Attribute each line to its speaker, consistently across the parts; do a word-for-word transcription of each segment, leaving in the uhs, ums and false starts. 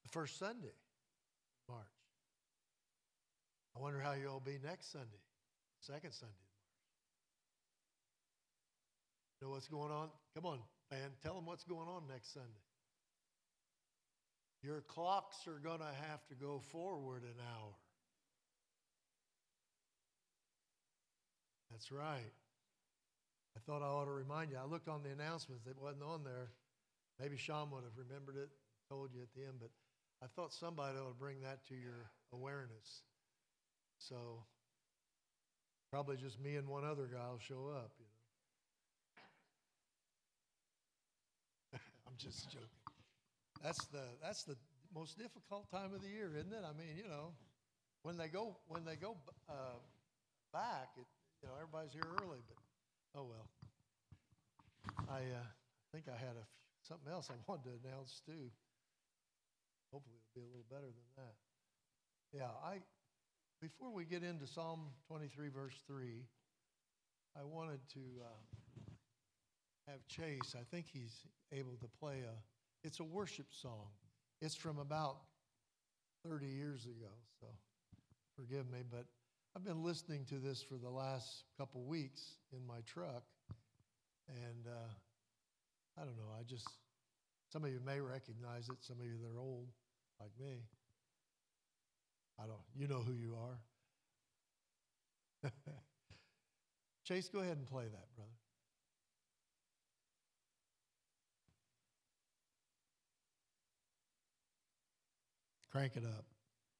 Speaker 1: the first Sunday in March. I wonder how you'll be next Sunday, second Sunday in March. You know what's going on? Come on, man, tell them what's going on next Sunday. Your clocks are going to have to go forward an hour. That's right. I thought I ought to remind you. I looked on the announcements. It wasn't on there. Maybe Sean would have remembered it, told you at the end, but I thought somebody ought to bring that to your awareness. So probably just me and one other guy will show up, you know. I'm just joking. That's the that's the most difficult time of the year, isn't it? I mean, you know, when they go when they go uh, back, it, you know, everybody's here early, but oh well. I uh, think I had a something else I wanted to announce too. Hopefully, it'll be a little better than that. Yeah, I before we get into Psalm twenty-three, verse three, I wanted to uh, have Chase. I think he's able to play a. It's a worship song. It's from about thirty years ago, so forgive me, but I've been listening to this for the last couple weeks in my truck, and uh, I don't know, I just, some of you may recognize it, some of you that are old, like me. I don't, you know who you are. Chase, go ahead and play that, brother. Crank it up.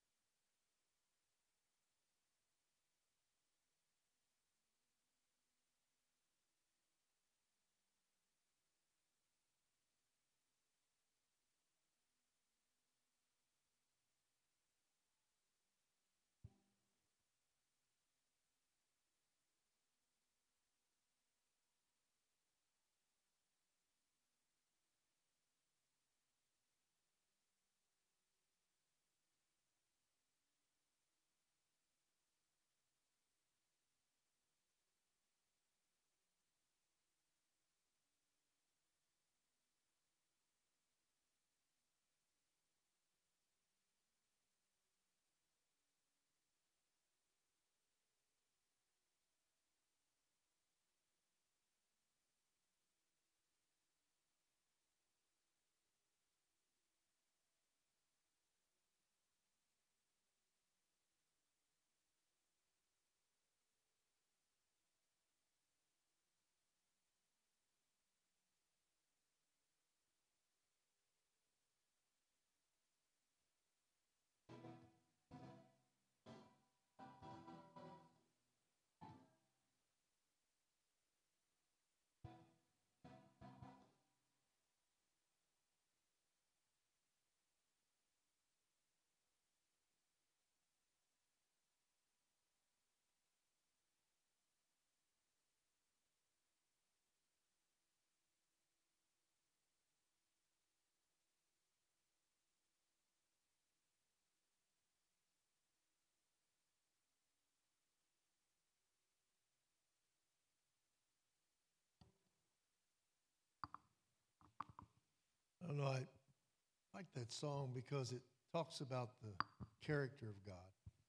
Speaker 1: I don't know, I like that song because it talks about the character of God.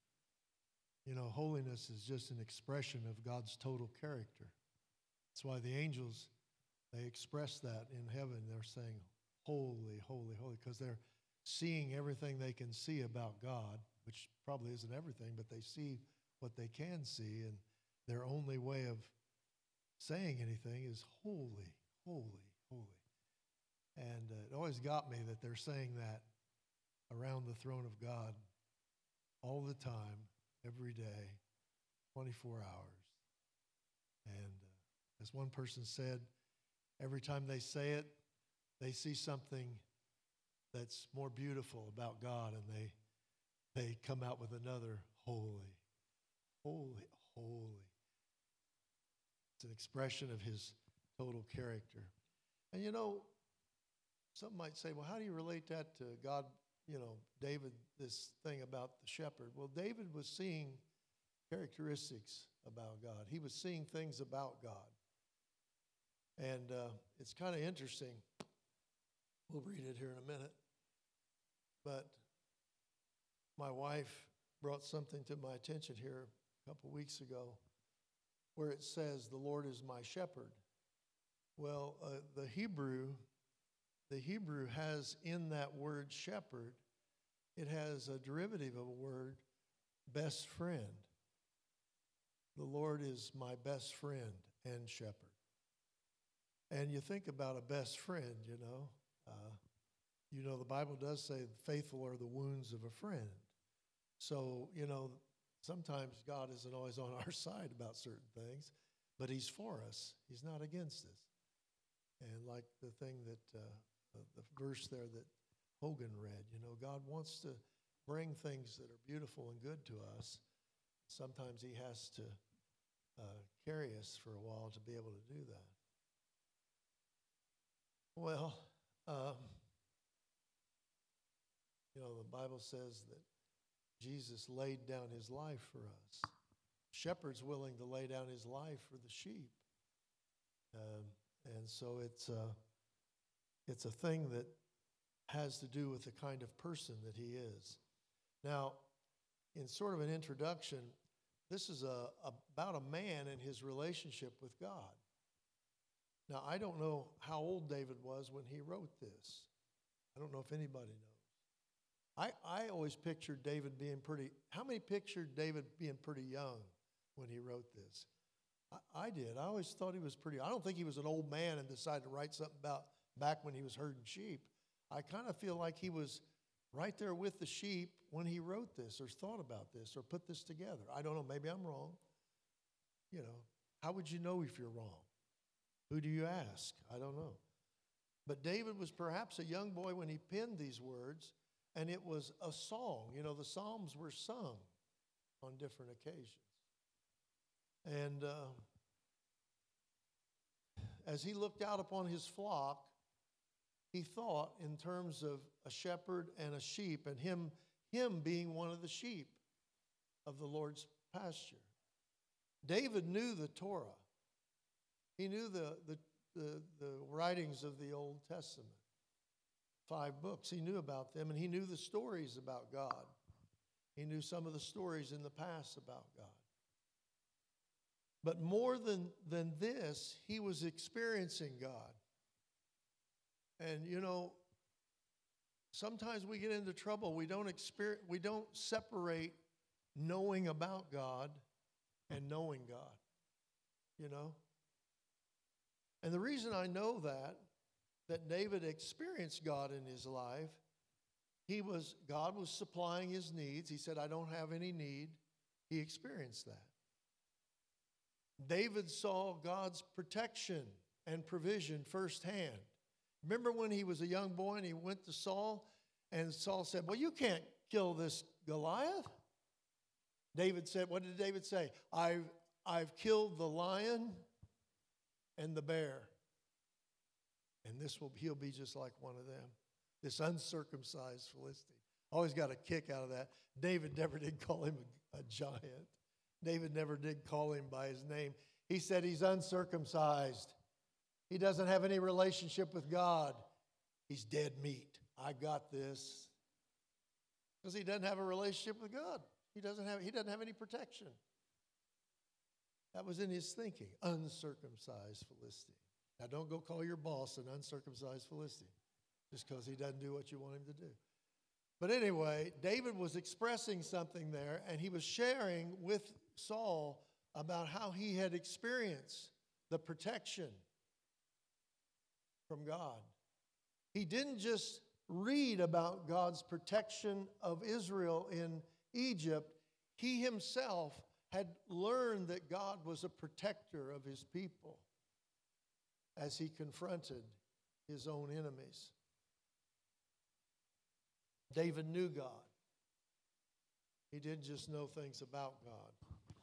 Speaker 1: You know, holiness is just an expression of God's total character. That's why the angels, they express that in heaven. They're saying, holy, holy, holy, because they're seeing everything they can see about God, which probably isn't everything, but they see what they can see, and their only way of saying anything is holy, holy, holy. And uh, it always got me that they're saying that around the throne of God all the time, every day, twenty-four hours. And uh, as one person said, every time they say it, they see something that's more beautiful about God, and they they come out with another holy, holy, holy. It's an expression of his total character. And you know, some might say, well, how do you relate that to God, you know, David, this thing about the shepherd? Well, David was seeing characteristics about God. He was seeing things about God. And uh, it's kind of interesting. We'll read it here in a minute. But my wife brought something to my attention here a couple weeks ago where it says, the Lord is my shepherd. Well, uh, the Hebrew, the Hebrew has in that word shepherd, it has a derivative of a word, best friend. The Lord is my best friend and shepherd. And you think about a best friend, you know. Uh, you know, the Bible does say faithful are the wounds of a friend. So, you know, sometimes God isn't always on our side about certain things, but he's for us. He's not against us. And like the thing that, uh, the verse there that Hogan read, you know, God wants to bring things that are beautiful and good to us. Sometimes he has to uh, carry us for a while to be able to do that. Well, um, you know, the Bible says that Jesus laid down his life for us. Shepherd's willing to lay down his life for the sheep. Um, and so it's a, it's a thing that has to do with the kind of person that he is. Now, in sort of an introduction, this is a, about a man and his relationship with God. Now, I don't know how old David was when he wrote this. I don't know if anybody knows. I, I always pictured David being pretty, how many pictured David being pretty young when he wrote this? I, I did. I always thought he was pretty, I don't think he was an old man and decided to write something about back when he was herding sheep. I kind of feel like he was right there with the sheep when he wrote this or thought about this or put this together. I don't know. Maybe I'm wrong. You know, how would you know if you're wrong? Who do you ask? I don't know. But David was perhaps a young boy when he penned these words, and it was a song. You know, the Psalms were sung on different occasions. And uh, as he looked out upon his flock, he thought in terms of a shepherd and a sheep, and him, him being one of the sheep of the Lord's pasture. David knew the Torah. He knew the, the, the, the writings of the Old Testament, five books. He knew about them, and he knew the stories about God. He knew some of the stories in the past about God. But more than, than this, he was experiencing God. And, you know, sometimes we get into trouble. We don't experience, we don't separate knowing about God and knowing God, you know. And the reason I know that, that David experienced God in his life, he was, God was supplying his needs. He said, I don't have any need. He experienced that. David saw God's protection and provision firsthand. Remember when he was a young boy and he went to Saul, and Saul said, well, you can't kill this Goliath. David said, what did David say? I've, I've killed the lion and the bear. And this will, he'll be just like one of them, this uncircumcised Philistine. Always got a kick out of that. David never did call him a, a giant. David never did call him by his name. He said he's uncircumcised. He doesn't have any relationship with God. He's dead meat. I got this. Because he doesn't have a relationship with God. He doesn't have, he doesn't have any protection. That was in his thinking, uncircumcised Philistine. Now, don't go call your boss an uncircumcised Philistine just because he doesn't do what you want him to do. But anyway, David was expressing something there, and he was sharing with Saul about how he had experienced the protection from God. He didn't just read about God's protection of Israel in Egypt. He himself had learned that God was a protector of his people as he confronted his own enemies. David knew God. He didn't just know things about God.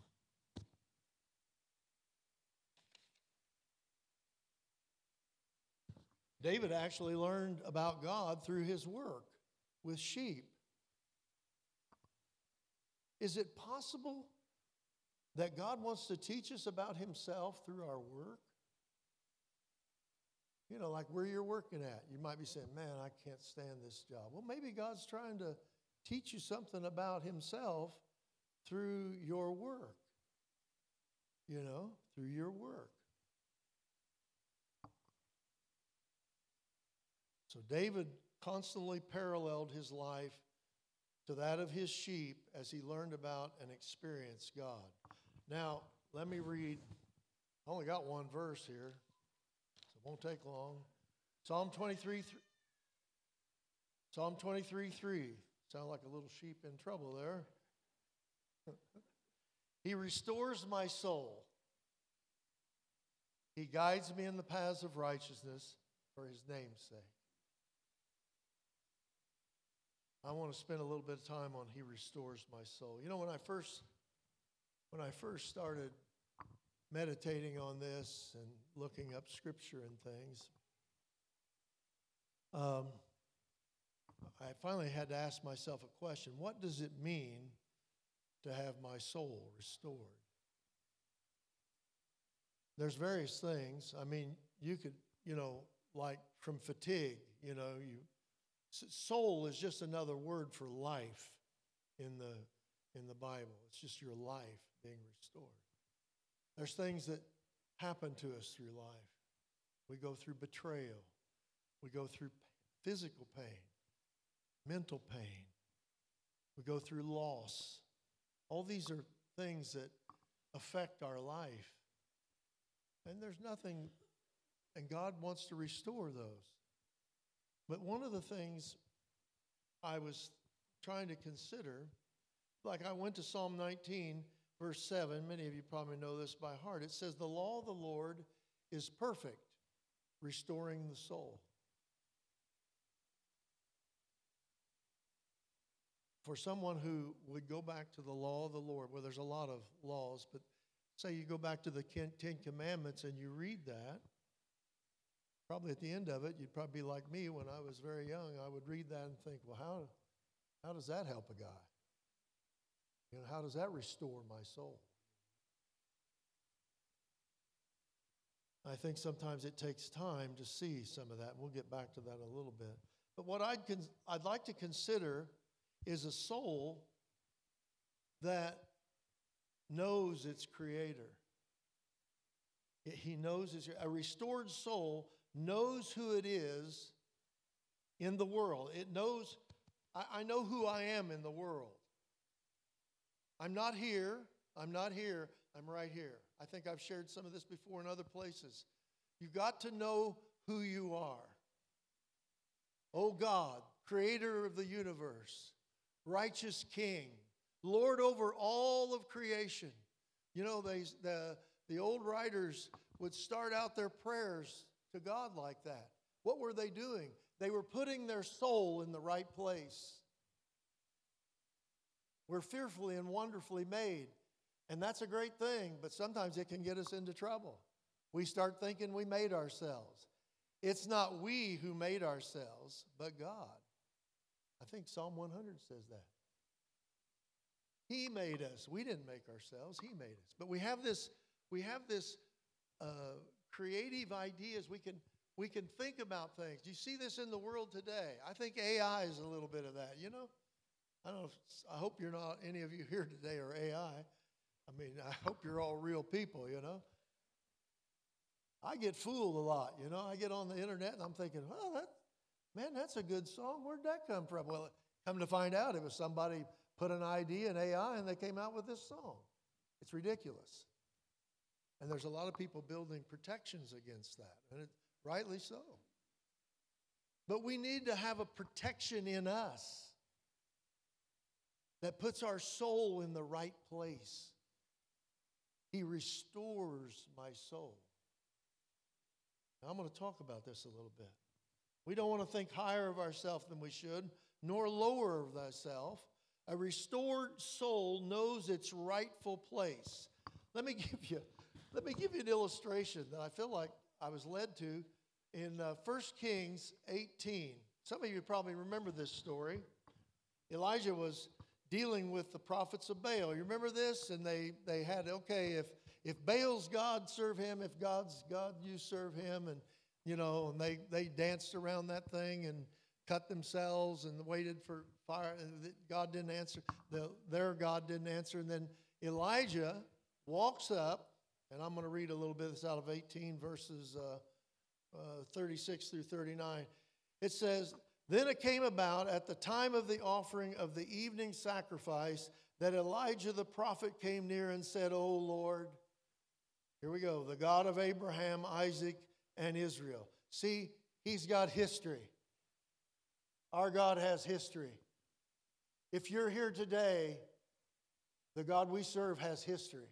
Speaker 1: David actually learned about God through his work with sheep. Is it possible that God wants to teach us about himself through our work? You know, like where you're working at. You might be saying, man, I can't stand this job. Well, maybe God's trying to teach you something about himself through your work. You know, through your work. So David constantly paralleled his life to that of his sheep as he learned about and experienced God. Now, let me read. I only got one verse here, so it won't take long. Psalm twenty-three, Psalm twenty-three, three. Sound like a little sheep in trouble there. He restores my soul. He guides me in the paths of righteousness for his name's sake. I want to spend a little bit of time on he restores my soul. You know, when I first when I first started meditating on this and looking up scripture and things, um, I finally had to ask myself a question. What does it mean to have my soul restored? There's various things. I mean, you could, you know, like from fatigue, you know, you soul is just another word for life in the in the Bible. It's just your life being restored. There's things that happen to us through life. We go through betrayal. We go through physical pain, mental pain. We go through loss. All these are things that affect our life. And there's nothing, and God wants to restore those. But one of the things I was trying to consider, like I went to Psalm nineteen, verse seven. Many of you probably know this by heart. It says, the law of the Lord is perfect, restoring the soul. For someone who would go back to the law of the Lord, well, there's a lot of laws, but say you go back to the Ten Commandments and you read that, probably at the end of it, you'd probably be like me when I was very young. I would read that and think, well, how, how does that help a guy? You know, how does that restore my soul? I think sometimes it takes time to see some of that. We'll get back to that in a little bit. But what I'd, con- I'd like to consider is a soul that knows its creator. He knows his, a restored soul knows who it is in the world. It knows, I, I know who I am in the world. I'm not here. I'm not here. I'm right here. I think I've shared some of this before in other places. You got to know who you are. Oh God, creator of the universe, righteous King, Lord over all of creation. You know, they, the, the old writers would start out their prayers to God like that. What were they doing? They were putting their soul in the right place. We're fearfully and wonderfully made, and that's a great thing, but sometimes it can get us into trouble. We start thinking we made ourselves. It's not we who made ourselves, but God. I think Psalm one hundred says that. He made us. We didn't make ourselves. He made us. But we have this, we have this uh, creative ideas. We can, we can think about things. You see this in the world today. I think A I is a little bit of that, you know? I don't know. If, I hope you're not, any of you here today are A I. I mean, I hope you're all real people, you know? I get fooled a lot, you know? I get on the internet and I'm thinking, oh, that, man, that's a good song. Where'd that come from? Well, come to find out, it was somebody put an idea in A I and they came out with this song. It's ridiculous. And there's a lot of people building protections against that, and it, rightly so. But we need to have a protection in us that puts our soul in the right place. He restores my soul. Now, I'm going to talk about this a little bit. We don't want to think higher of ourselves than we should, nor lower of thyself. A restored soul knows its rightful place. Let me give you, let me give you an illustration that I feel like I was led to in uh, First Kings eighteen. Some of you probably remember this story. Elijah was dealing with the prophets of Baal. You remember this? And they, they had, okay, if, if Baal's God, serve him. If God's God, you serve him. And, you know, and they, they danced around that thing and cut themselves and waited for fire. And God didn't answer. The, their God didn't answer. And then Elijah walks up, and I'm going to read a little bit. This out of eighteen verses uh, uh, thirty-six through thirty-nine. It says, "Then it came about at the time of the offering of the evening sacrifice that Elijah the prophet came near and said, 'O Lord,'" here we go, "'the God of Abraham, Isaac, and Israel.'" See, he's got history. Our God has history. If you're here today, the God we serve has history.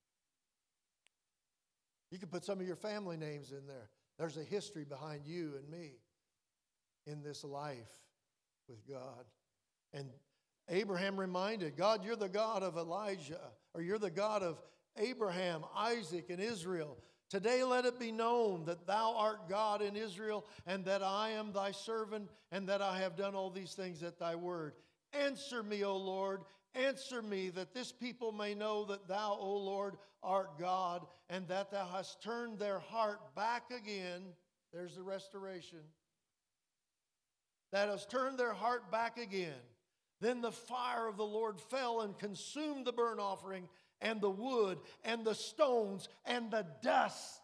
Speaker 1: You can put some of your family names in there. There's a history behind you and me in this life with God. And Abraham reminded, God, you're the God of Elijah, or you're the God of Abraham, Isaac, and Israel. Today let it be known that thou art God in Israel, and that I am thy servant, and that I have done all these things at thy word. Answer me, O Lord, answer me, that this people may know that thou, O Lord, art God, and that thou hast turned their heart back again. There's the restoration. That has turned their heart back again. Then the fire of the Lord fell and consumed the burnt offering and the wood and the stones and the dust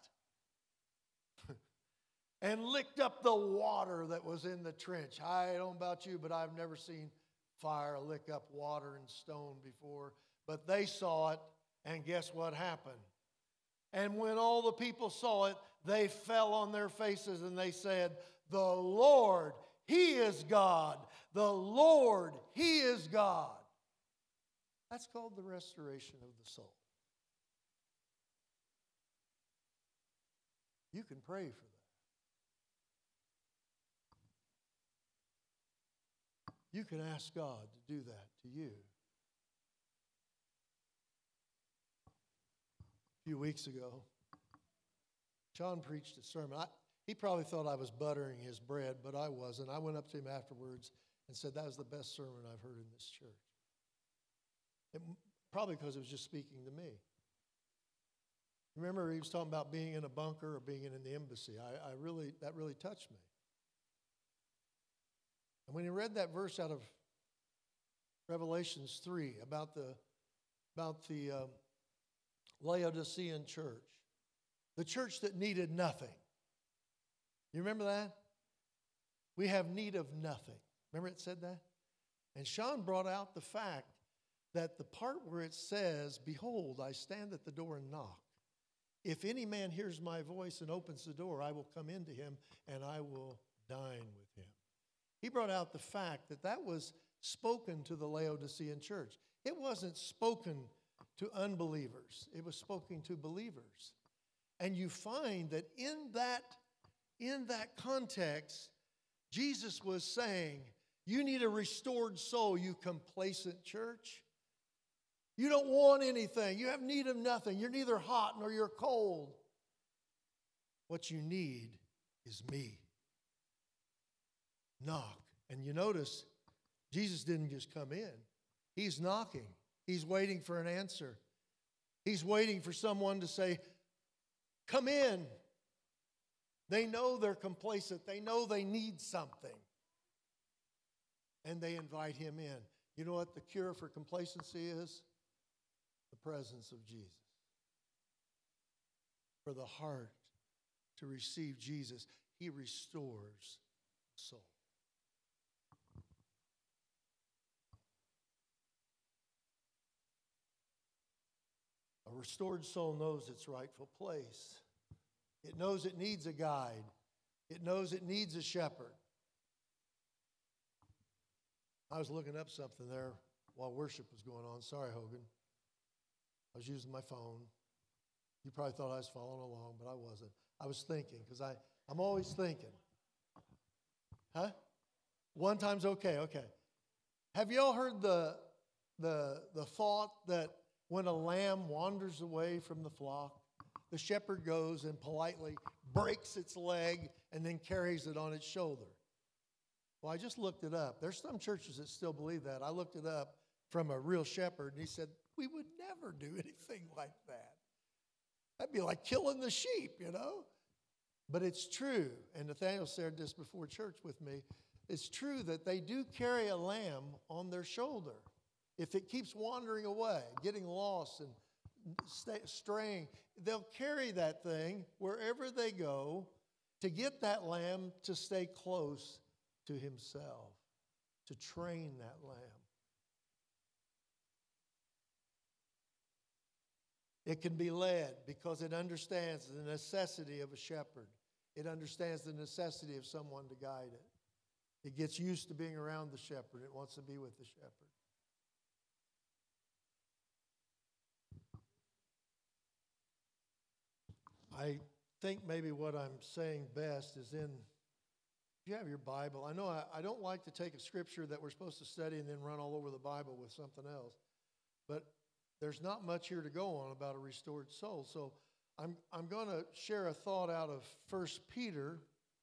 Speaker 1: and licked up the water that was in the trench. I don't know about you, but I've never seen fire lick up water and stone before. But they saw it, and guess what happened? And when all the people saw it, they fell on their faces and they said, "The Lord, He is God. The Lord, He is God." That's called the restoration of the soul. You can pray for that. You can ask God to do that to you. A few weeks ago, John preached a sermon. I, he probably thought I was buttering his bread, but I wasn't. I went up to him afterwards and said, "That was the best sermon I've heard in this church." It, probably because it was just speaking to me. Remember, he was talking about being in a bunker or being in the embassy. I, I really, that really touched me. And when he read that verse out of Revelations three about the, about the um, Laodicean church, the church that needed nothing. You remember that? We have need of nothing. Remember it said that? And Sean brought out the fact that the part where it says, "Behold, I stand at the door and knock. If any man hears my voice and opens the door, I will come into him and I will dine with him." He brought out the fact that that was spoken to the Laodicean church. It wasn't spoken to unbelievers. It was spoken to believers. And you find that in that, in that context, Jesus was saying, you need a restored soul, you complacent church. You don't want anything. You have need of nothing. You're neither hot nor you're cold. What you need is me. Knock. And you notice, Jesus didn't just come in. He's knocking. He's waiting for an answer. He's waiting for someone to say, "Come in." They know they're complacent. They know they need something. And they invite him in. You know what the cure for complacency is? The presence of Jesus. For the heart to receive Jesus, he restores the soul. A restored soul knows its rightful place. It knows it needs a guide. It knows it needs a shepherd. I was looking up something there while worship was going on. Sorry, Hogan. I was using my phone. You probably thought I was following along, but I wasn't. I was thinking, because I, I'm always thinking. Huh? One time's okay, okay. Have you all heard the, the, the thought that when a lamb wanders away from the flock, the shepherd goes and politely breaks its leg and then carries it on its shoulder? Well, I just looked it up. There's some churches that still believe that. I looked it up from a real shepherd, and he said, we would never do anything like that. That'd be like killing the sheep, you know? But it's true, and Nathaniel shared this before church with me, it's true that they do carry a lamb on their shoulder. If it keeps wandering away, getting lost and stay, straying, they'll carry that thing wherever they go to get that lamb to stay close to himself, to train that lamb. It can be led because it understands the necessity of a shepherd. It understands the necessity of someone to guide it. It gets used to being around the shepherd. It wants to be with the shepherd. I think maybe what I'm saying best is in, if you have your Bible, I know I, I don't like to take a scripture that we're supposed to study and then run all over the Bible with something else, but there's not much here to go on about a restored soul. So I'm, I'm going to share a thought out of First Peter.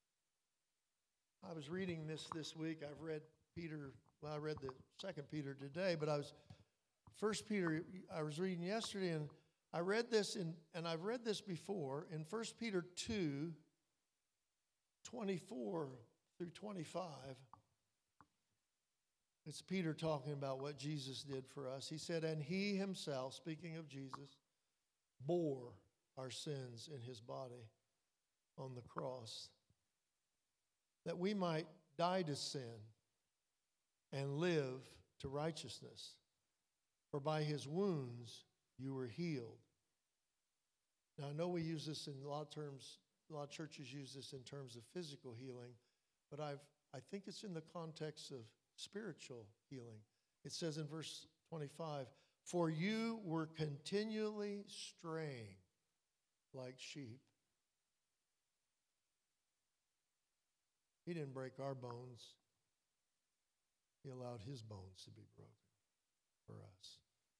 Speaker 1: I was reading this this week. I've read Peter, well, I read the Second Peter today, but I was, First Peter, I was reading yesterday, and I read this, in, and I've read this before, in First Peter two, twenty-four through twenty-five. It's Peter talking about what Jesus did for us. He said, and he himself, speaking of Jesus, bore our sins in his body on the cross, that we might die to sin and live to righteousness. For by his wounds you were healed. Now, I know we use this in a lot of terms, a lot of churches use this in terms of physical healing, but I've, I think it's in the context of spiritual healing. It says in verse twenty-five, for you were continually straying like sheep. He didn't break our bones. He allowed his bones to be broken for us.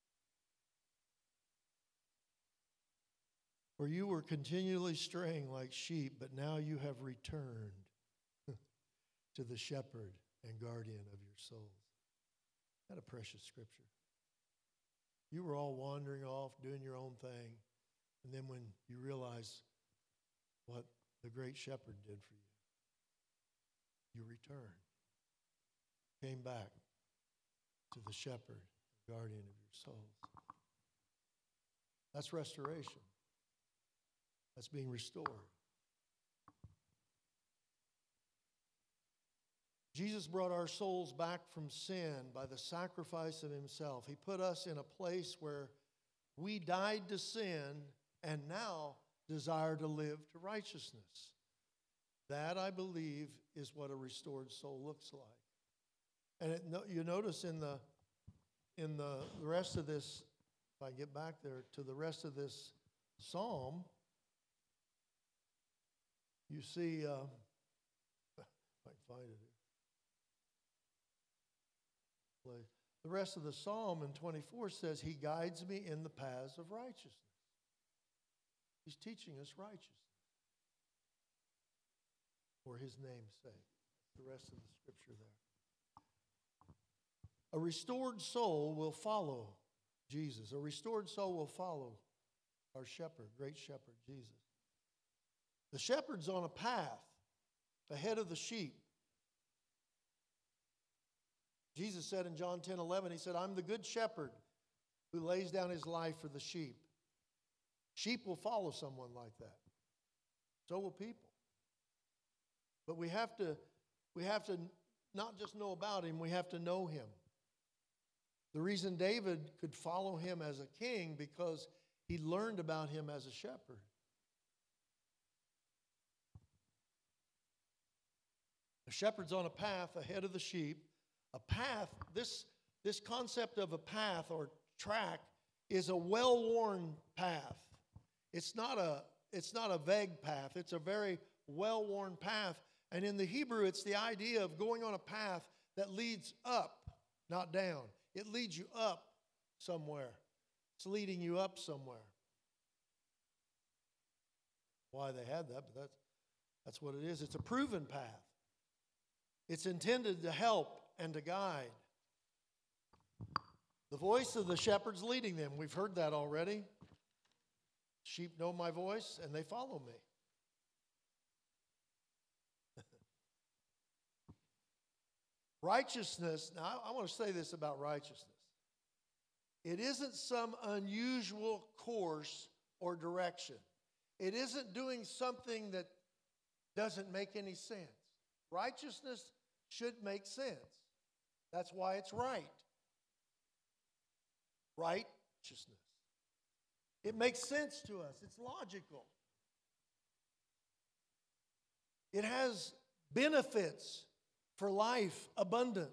Speaker 1: For you were continually straying like sheep, but now you have returned to the shepherd and guardian of your souls. Isn't that a precious scripture? You were all wandering off, doing your own thing, and then when you realize what the great shepherd did for you, you returned, came back to the shepherd, guardian of your souls. That's restoration. That's being restored. Jesus brought our souls back from sin by the sacrifice of himself. He put us in a place where we died to sin and now desire to live to righteousness. That, I believe, is what a restored soul looks like. And it, you notice in the in the rest of this, if I get back there to the rest of this psalm, you see, uh, if I can find it here. The rest of the psalm in twenty-four says, he guides me in the paths of righteousness. He's teaching us righteousness for his name's sake. The rest of the scripture there. A restored soul will follow Jesus. A restored soul will follow our shepherd, great shepherd, Jesus. The shepherd's on a path ahead of the sheep. Jesus said in John ten eleven, he said, I'm the good shepherd who lays down his life for the sheep. Sheep will follow someone like that. So will people. But we have to, we have to not just know about him, we have to know him. The reason David could follow him as a king because he learned about him as a shepherd. The shepherd's on a path ahead of the sheep. A path, this, this concept of a path or track is a well-worn path. It's not a, it's not a vague path. It's a very well-worn path. And in the Hebrew, it's the idea of going on a path that leads up, not down. It leads you up somewhere. It's leading you up somewhere. Why they had that, but that's, that's what it is. It's a proven path. It's intended to help and to guide. The voice of the shepherd's leading them. We've heard that already. Sheep know my voice and they follow me. Righteousness, now I, I want to say this about righteousness. It isn't some unusual course or direction. It isn't doing something that doesn't make any sense. Righteousness should make sense. That's why it's right. Righteousness. It makes sense to us. It's logical. It has benefits for life abundant.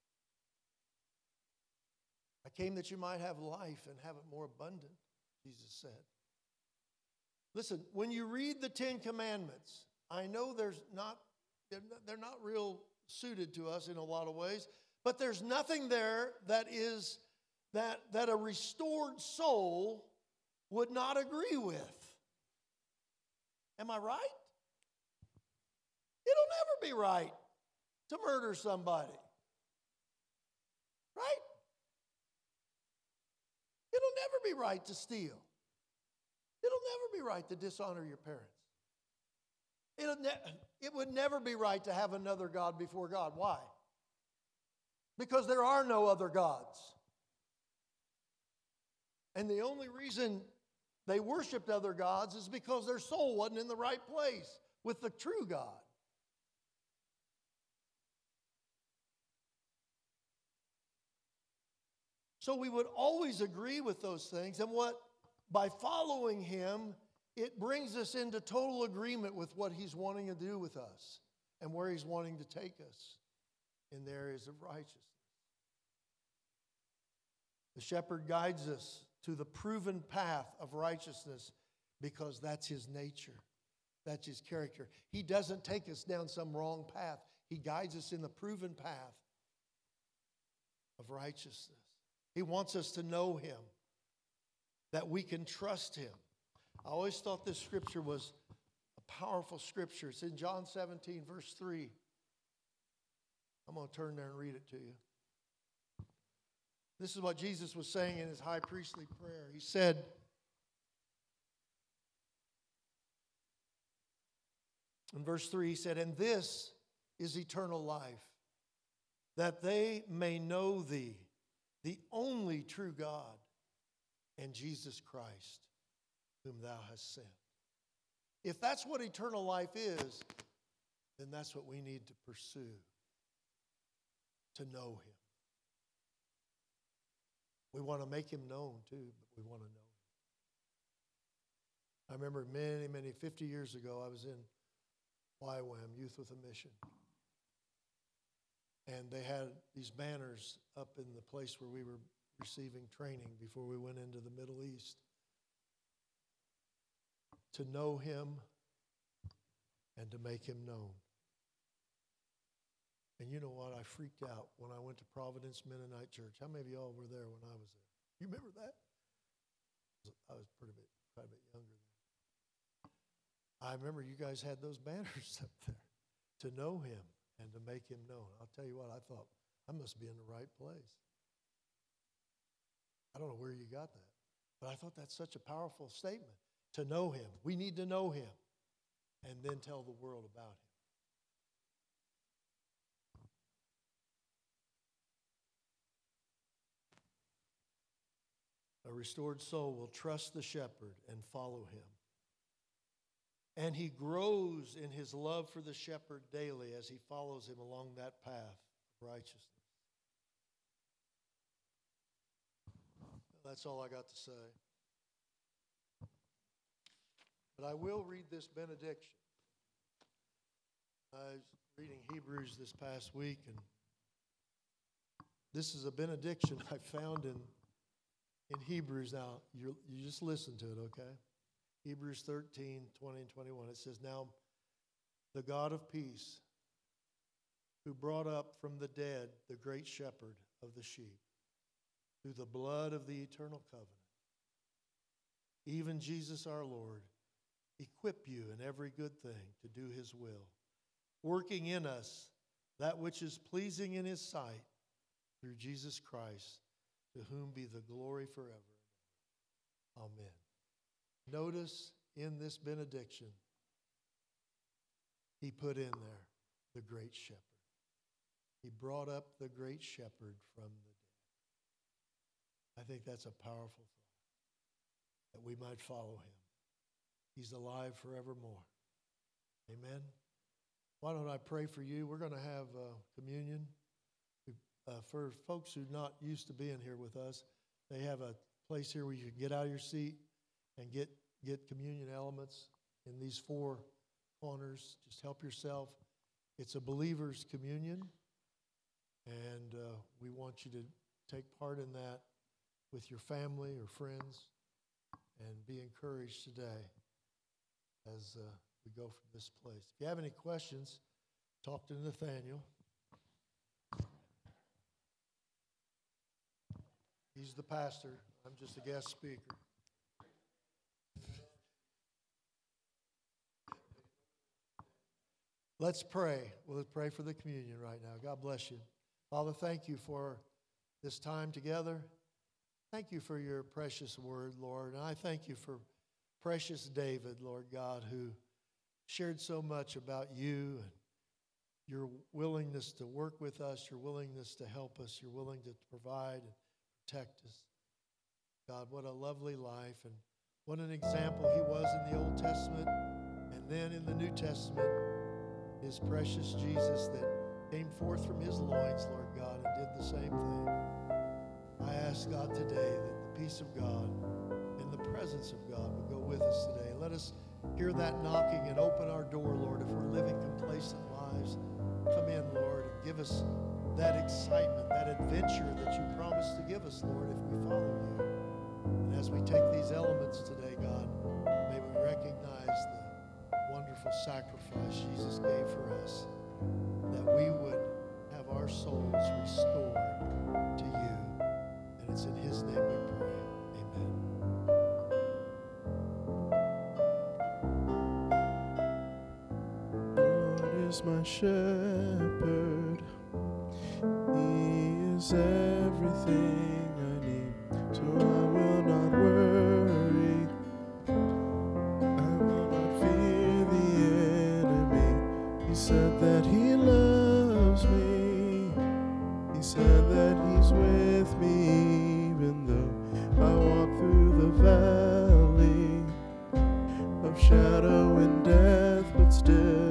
Speaker 1: I came that you might have life and have it more abundant, Jesus said. Listen, when you read the Ten Commandments, I know there's not, they're not, they're not real suited to us in a lot of ways, but there's nothing there that is that, that a restored soul would not agree with. Am I right? It'll never be right to murder somebody. Right? It'll never be right to steal. It'll never be right to dishonor your parents. It'll ne- it would never be right to have another God before God. Why? Because there are no other gods. And the only reason they worshiped other gods is because their soul wasn't in the right place with the true God. So we would always agree with those things. And what, by following him, it brings us into total agreement with what he's wanting to do with us and where he's wanting to take us in the areas of righteousness. The shepherd guides us to the proven path of righteousness because that's his nature. That's his character. He doesn't take us down some wrong path. He guides us in the proven path of righteousness. He wants us to know him, that we can trust him. I always thought this scripture was a powerful scripture. It's in John seventeen, verse three. I'm going to turn there and read it to you. This is what Jesus was saying in his high priestly prayer. He said, in verse three, he said, "And this is eternal life, that they may know thee, the only true God, and Jesus Christ, whom thou hast sent." If that's what eternal life is, then that's what we need to pursue, to know him. We want to make him known too, but we want to know him. I remember many, many, fifty years ago, I was in Y WAM, Youth with a Mission. And they had these banners up in the place where we were receiving training before we went into the Middle East. To know him and to make him known. And you know what? I freaked out when I went to Providence Mennonite Church. How many of y'all were there when I was there? You remember that? I was pretty bit, quite a bit younger then. I remember you guys had those banners up there. To know him and to make him known. I'll tell you what, I thought, I must be in the right place. I don't know where you got that, but I thought that's such a powerful statement. To know him. We need to know him and then tell the world about him. A restored soul will trust the shepherd and follow him. And he grows in his love for the shepherd daily as he follows him along that path of righteousness. That's all I got to say. But I will read this benediction. I was reading Hebrews this past week, and this is a benediction I found in, in Hebrews. Now, you you just listen to it, okay? Hebrews thirteen, twenty, and twenty-one. It says, "Now the God of peace, who brought up from the dead the great shepherd of the sheep, through the blood of the eternal covenant, even Jesus our Lord, equip you in every good thing to do his will, working in us that which is pleasing in his sight, through Jesus Christ, to whom be the glory forever and ever. Amen." Notice in this benediction, he put in there the great shepherd. He brought up the great shepherd from the dead. I think that's a powerful thought, that we might follow him. He's alive forevermore. Amen. Why don't I pray for you? We're going to have uh, communion. Uh, for folks who are not used to being here with us, they have a place here where you can get out of your seat and get, get communion elements in these four corners. Just help yourself. It's a believer's communion, and uh, we want you to take part in that with your family or friends and be encouraged today as uh, we go from this place. If you have any questions, talk to Nathaniel. He's the pastor. I'm just a guest speaker. Let's pray. We'll pray for the communion right now. God bless you. Father, thank you for this time together. Thank you for your precious word, Lord. And I thank you for precious David, Lord God, who shared so much about you and your willingness to work with us, your willingness to help us, your willing to provide and protect us. God, what a lovely life, and what an example he was in the Old Testament, and then in the New Testament, his precious Jesus that came forth from his loins, Lord God, and did the same thing. I ask God today that the peace of God and the presence of God would go with us today. Let us hear that knocking and open our door, Lord. If we're living complacent lives, come in, Lord, and give us that excitement, that adventure that you promised to give us, Lord, if we follow you. And as we take these elements today, God, may we recognize the wonderful sacrifice Jesus gave for us, that we would have our souls restored to you. And it's in his name we pray. Amen.
Speaker 2: The Lord is my shepherd. He is everything I need, so I will not worry. I will not fear the enemy. He said that he loves me. He said that he's with me, even though I walk through the valley of shadow and death, but still